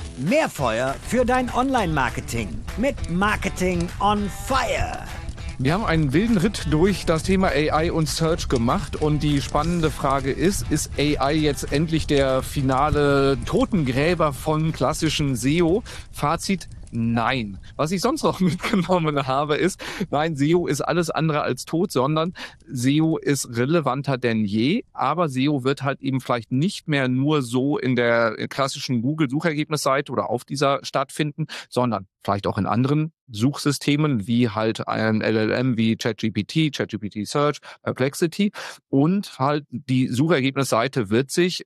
Mehr Feuer für dein Online-Marketing mit Marketing on Fire. Wir haben einen wilden Ritt durch das Thema AI und Search gemacht und die spannende Frage ist AI jetzt endlich der finale Totengräber von klassischen SEO? Fazit: Nein. Was ich sonst noch mitgenommen habe, ist, nein, SEO ist alles andere als tot, sondern SEO ist relevanter denn je. Aber SEO wird halt eben vielleicht nicht mehr nur so in der klassischen Google-Suchergebnisseite oder auf dieser stattfinden, sondern vielleicht auch in anderen Suchsystemen wie halt ein LLM wie ChatGPT, ChatGPT Search, Perplexity. Und halt die Suchergebnisseite wird sich,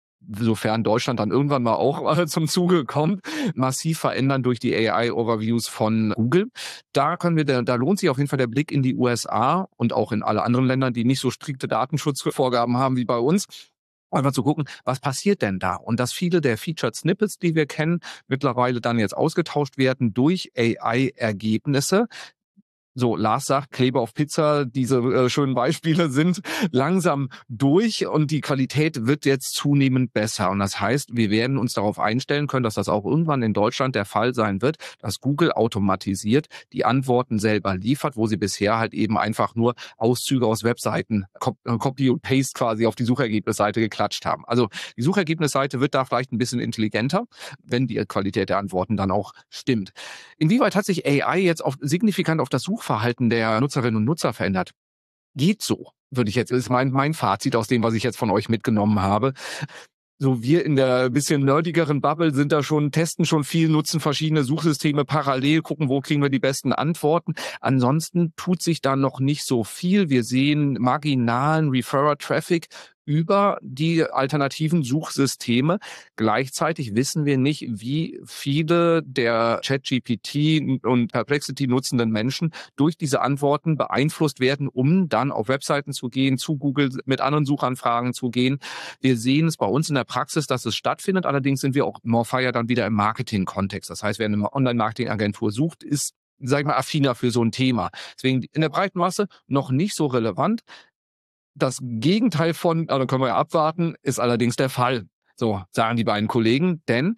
sofern Deutschland dann irgendwann mal auch zum Zuge kommt, massiv verändern durch die AI-Overviews von Google. Da lohnt sich auf jeden Fall der Blick in die USA und auch in alle anderen Länder, die nicht so strikte Datenschutzvorgaben haben wie bei uns. Einfach zu gucken, was passiert denn da? Und dass viele der Featured Snippets, die wir kennen, mittlerweile dann jetzt ausgetauscht werden durch AI-Ergebnisse. So, Lars sagt, Kleber auf Pizza, diese schönen Beispiele sind langsam durch und die Qualität wird jetzt zunehmend besser. Und das heißt, wir werden uns darauf einstellen können, dass das auch irgendwann in Deutschland der Fall sein wird, dass Google automatisiert die Antworten selber liefert, wo sie bisher halt eben einfach nur Auszüge aus Webseiten, Copy und Paste quasi auf die Suchergebnisseite geklatscht haben. Also die Suchergebnisseite wird da vielleicht ein bisschen intelligenter, wenn die Qualität der Antworten dann auch stimmt. Inwieweit hat sich AI jetzt signifikant auf das Suchverhalten der Nutzerinnen und Nutzer verändert? Geht so, ist mein Fazit aus dem, was ich jetzt von euch mitgenommen habe. So, wir in der bisschen nerdigeren Bubble testen schon viel, nutzen verschiedene Suchsysteme parallel, gucken, wo kriegen wir die besten Antworten. Ansonsten tut sich da noch nicht so viel. Wir sehen marginalen Referrer-Traffic über die alternativen Suchsysteme. Gleichzeitig wissen wir nicht, wie viele der ChatGPT und Perplexity nutzenden Menschen durch diese Antworten beeinflusst werden, um dann auf Webseiten zu gehen, zu Google mit anderen Suchanfragen zu gehen. Wir sehen es bei uns in der Praxis, dass es stattfindet. Allerdings sind wir auch more fire dann wieder im Marketing-Kontext. Das heißt, wer eine Online-Marketing-Agentur sucht, ist, sag ich mal, affiner für so ein Thema. Deswegen in der breiten Masse noch nicht so relevant. Das Gegenteil von, also können wir ja abwarten, ist allerdings der Fall. So sagen die beiden Kollegen, denn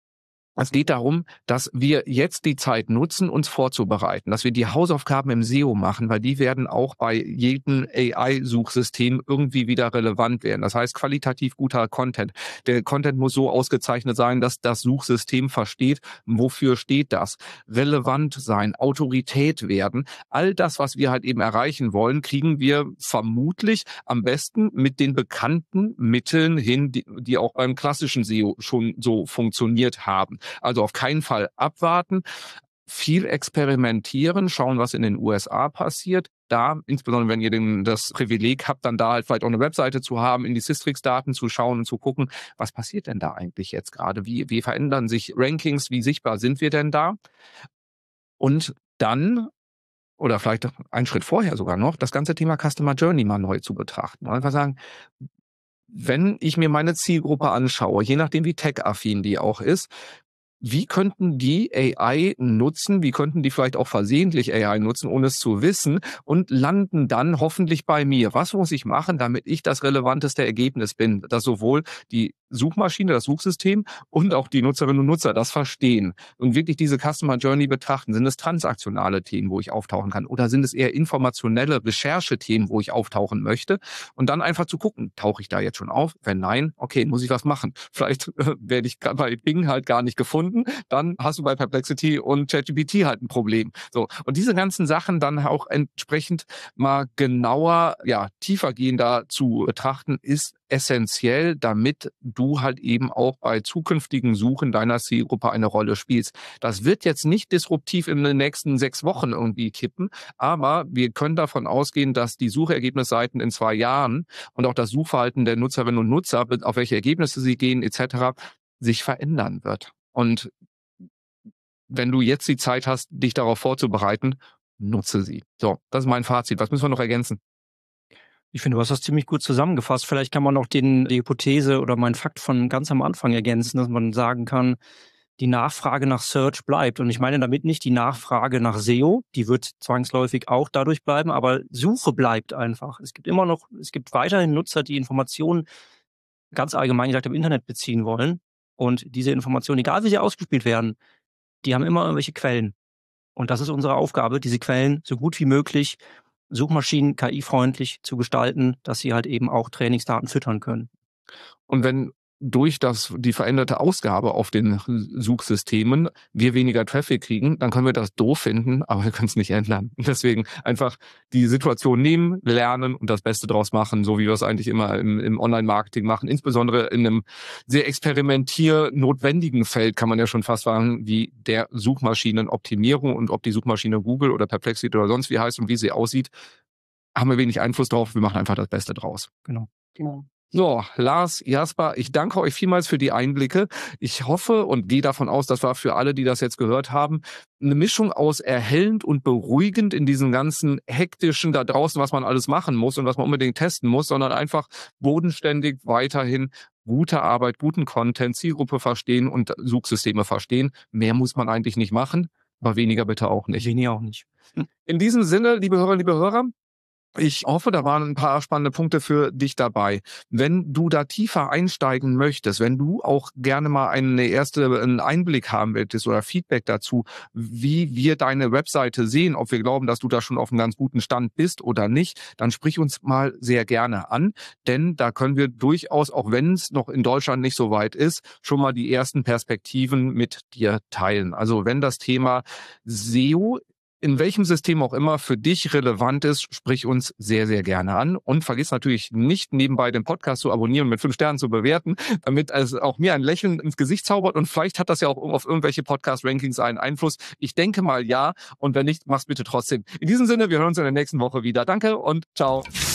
es geht darum, dass wir jetzt die Zeit nutzen, uns vorzubereiten, dass wir die Hausaufgaben im SEO machen, weil die werden auch bei jedem AI-Suchsystem irgendwie wieder relevant werden. Das heißt, qualitativ guter Content. Der Content muss so ausgezeichnet sein, dass das Suchsystem versteht, wofür steht das. Relevant sein, Autorität werden. All das, was wir halt eben erreichen wollen, kriegen wir vermutlich am besten mit den bekannten Mitteln hin, die auch beim klassischen SEO schon so funktioniert haben. Also auf keinen Fall abwarten, viel experimentieren, schauen, was in den USA passiert. Da, insbesondere wenn ihr das Privileg habt, dann da halt vielleicht auch eine Webseite zu haben, in die Systrix-Daten zu schauen und zu gucken, was passiert denn da eigentlich jetzt gerade? Wie verändern sich Rankings? Wie sichtbar sind wir denn da? Und dann, oder vielleicht einen Schritt vorher sogar noch, das ganze Thema Customer Journey mal neu zu betrachten. Und einfach sagen, wenn ich mir meine Zielgruppe anschaue, je nachdem wie tech-affin die auch ist, wie könnten die AI nutzen? Wie könnten die vielleicht auch versehentlich AI nutzen, ohne es zu wissen, und landen dann hoffentlich bei mir? Was muss ich machen, damit ich das relevanteste Ergebnis bin, dass sowohl die Suchmaschine, das Suchsystem und auch die Nutzerinnen und Nutzer das verstehen und wirklich diese Customer Journey betrachten? Sind es transaktionale Themen, wo ich auftauchen kann, oder sind es eher informationelle Recherchethemen, wo ich auftauchen möchte? Und dann einfach zu gucken, tauche ich da jetzt schon auf? Wenn nein, okay, muss ich was machen. Vielleicht werde ich bei Bing halt gar nicht gefunden. Dann hast du bei Perplexity und ChatGPT halt ein Problem. So, und diese ganzen Sachen dann auch entsprechend mal genauer, tiefergehender zu betrachten, ist essentiell, damit du halt eben auch bei zukünftigen Suchen deiner Zielgruppe eine Rolle spielst. Das wird jetzt nicht disruptiv in den nächsten 6 Wochen irgendwie kippen, aber wir können davon ausgehen, dass die Suchergebnisseiten in 2 Jahren und auch das Suchverhalten der Nutzerinnen und Nutzer, auf welche Ergebnisse sie gehen etc., sich verändern wird. Und wenn du jetzt die Zeit hast, dich darauf vorzubereiten, nutze sie. So, das ist mein Fazit. Was müssen wir noch ergänzen? Ich finde, du hast das ziemlich gut zusammengefasst. Vielleicht kann man noch die Hypothese oder mein Fakt von ganz am Anfang ergänzen, dass man sagen kann, die Nachfrage nach Search bleibt. Und ich meine damit nicht die Nachfrage nach SEO, die wird zwangsläufig auch dadurch bleiben, aber Suche bleibt einfach. Es gibt weiterhin Nutzer, die Informationen ganz allgemein gesagt im Internet beziehen wollen. Und diese Informationen, egal wie sie ausgespielt werden, die haben immer irgendwelche Quellen. Und das ist unsere Aufgabe, diese Quellen so gut wie möglich Suchmaschinen KI-freundlich zu gestalten, dass sie halt eben auch Trainingsdaten füttern können. Und wenn durch die veränderte Ausgabe auf den Suchsystemen wir weniger Traffic kriegen, dann können wir das doof finden, aber wir können es nicht ändern. Deswegen einfach die Situation nehmen, lernen und das Beste draus machen, so wie wir es eigentlich immer im Online-Marketing machen. Insbesondere in einem sehr experimentiernotwendigen Feld, kann man ja schon fast sagen, wie der Suchmaschinenoptimierung, und ob die Suchmaschine Google oder Perplexity oder sonst wie heißt und wie sie aussieht, haben wir wenig Einfluss drauf. Wir machen einfach das Beste draus. Genau. So, Lars, Jasper, ich danke euch vielmals für die Einblicke. Ich hoffe und gehe davon aus, das war für alle, die das jetzt gehört haben, eine Mischung aus erhellend und beruhigend in diesem ganzen hektischen da draußen, was man alles machen muss und was man unbedingt testen muss, sondern einfach bodenständig weiterhin gute Arbeit, guten Content, Zielgruppe verstehen und Suchsysteme verstehen. Mehr muss man eigentlich nicht machen, aber weniger bitte auch nicht. Weniger auch nicht. In diesem Sinne, liebe Hörerinnen, liebe Hörer, ich hoffe, da waren ein paar spannende Punkte für dich dabei. Wenn du da tiefer einsteigen möchtest, wenn du auch gerne mal einen Einblick haben möchtest oder Feedback dazu, wie wir deine Webseite sehen, ob wir glauben, dass du da schon auf einem ganz guten Stand bist oder nicht, dann sprich uns mal sehr gerne an, denn da können wir durchaus, auch wenn es noch in Deutschland nicht so weit ist, schon mal die ersten Perspektiven mit dir teilen. Also wenn das Thema SEO in welchem System auch immer für dich relevant ist, sprich uns sehr, sehr gerne an. Und vergiss natürlich nicht, nebenbei den Podcast zu abonnieren und mit 5 Sternen zu bewerten, damit es auch mir ein Lächeln ins Gesicht zaubert. Und vielleicht hat das ja auch auf irgendwelche Podcast-Rankings einen Einfluss. Ich denke mal ja. Und wenn nicht, mach's bitte trotzdem. In diesem Sinne, wir hören uns in der nächsten Woche wieder. Danke und ciao.